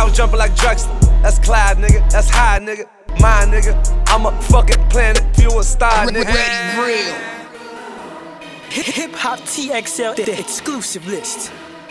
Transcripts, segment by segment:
house jumping like Drexler. That's Clyde, nigga. That's high, nigga. My nigga. I'm a fucking planet. You a star, nigga. Ready, real. Hip Hop TXL, the exclusive list.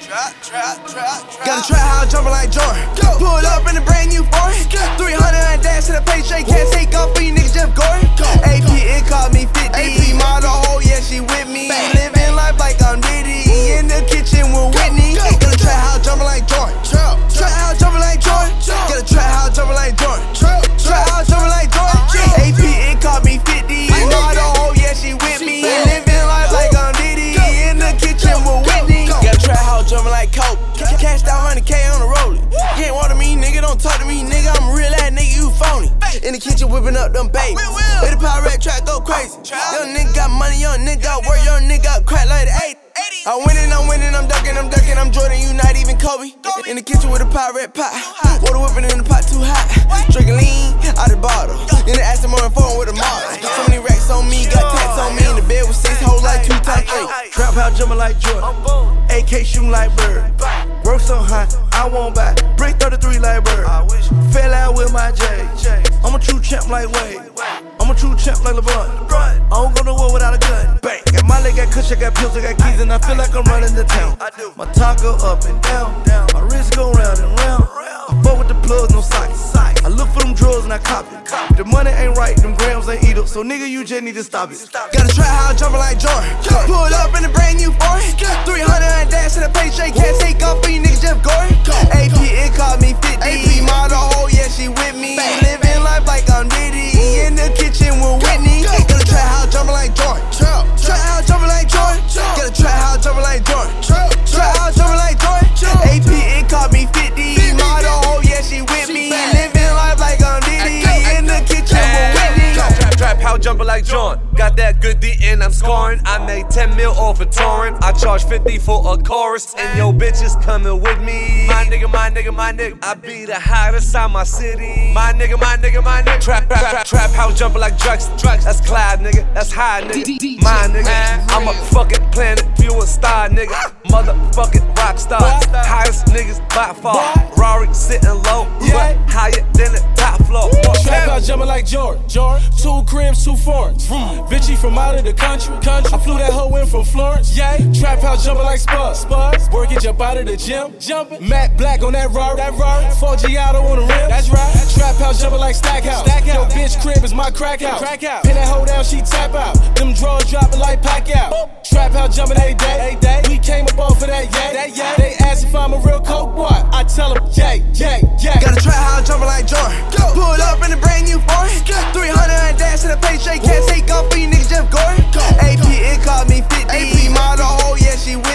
Got a trap house jumping like Jordan. Pull up in a brand new foreign. 300 and dash to the paycheck. Can't take off for you niggas, Jeff Gordon. AP, it called me 50. AP, model, oh yeah, she with me. Living life like I'm Diddy. In the kitchen with Whitney. Got a trap house jumping like Jordan. Trap house jumping like Jordan. Got a trap house jumping like Jordan. Trap house jumping like Jordan. AP, it called me 50. Model, oh yeah, she with me. Living life like I'm Diddy. In the kitchen with Whitney. Got a trap house jumping like Kobe. Cashed out 100K on the roller. You ain't water me, nigga, don't talk to me, nigga. I'm a real ass nigga, you phony. In the kitchen whipping up them babies. Let the pirate track go crazy. Young nigga got money, young nigga got work, young nigga got crack like the 80. I'm winning, I'm ducking, I'm Jordan, you not even Kobe. In the kitchen with a pirate pot. Water whipping in the pot too hot. Drinking lean out the bottle. In the Aston Martin phone with a model. So many racks on me, got tats on me. In the bed with 6 hoes like 2 times 8. Trap house jumping like Jordan. AK shooting like Bird. Work so high, I won't buy. Break 33 like Bird. Fell out with my J. I'm a true champ like Wade. I'm a true champ like LeBron. I don't go to war without a gun. Bang. Got my leg, got kush, I got pills, I got keys, and I feel like I'm running the town. My top go up and down. My wrist go round and round. I fuck with the plugs, no socks. I look for them drugs and I cop it. The money ain't right, them grams ain't eat up. So nigga, you just need to stop it. Got a trap house jumping like Jordan. Pull up in a brand new foreign. 300 and dash to the paycheck. Can't take off for you niggas, Jeff Gordon. AP, it called me 50. AP, model, oh yeah, she with me. Living life like I'm Diddy. In the kitchen with Whitney. Got a trap house jumping like Jordan. Trap house jumping like Jordan. Got a trap house jumping like Jordan. Trap house jumping like Jordan. AP, it called me 50. Model, oh yeah, she with me. Living life like I'm Diddy. In the kitchen with Whitney. Trap house jumping like John. Got that good D and I'm scoring. I made 10 mil off a touring. I charge 50 for a chorus. And yo bitches coming with me. My nigga, my nigga, my nigga. I be the hottest out my city. My nigga, my nigga, my nigga. Trap house jumping like Drexler. That's Clyde, nigga. That's high, nigga. My nigga. I'm a fucking planet. You a star, nigga. Motherfucking rock star. Highest niggas by far. Rari sitting low. But higher than the top floor. Trap house jumping like Jordan. 2 cribs, 2 foreigns. Bitchy from out of the country. I flew that hoe in from Florence. Trap house jumping like Spud. Work it, jump out of the gym. Matt Black on that Rari. 4 Giotto on the rim. That's right. Trap house jumping like Stackhouse. Yo, bitch crib is my crack house. Pin that hoe down, she tap out. Them drawers dropping like Pacquiao. Trap house jumping every day. We came up off of that, yeah. They ask if I'm a real coke boy. I tell them, yeah. Got a trap house jumping like Jordan. Pull up in a brand new foreign. 300 and dash to the paycheck. Can't take off for you niggas, Jeff Gordon. AP, it called me 50. AP, model, oh yeah, she with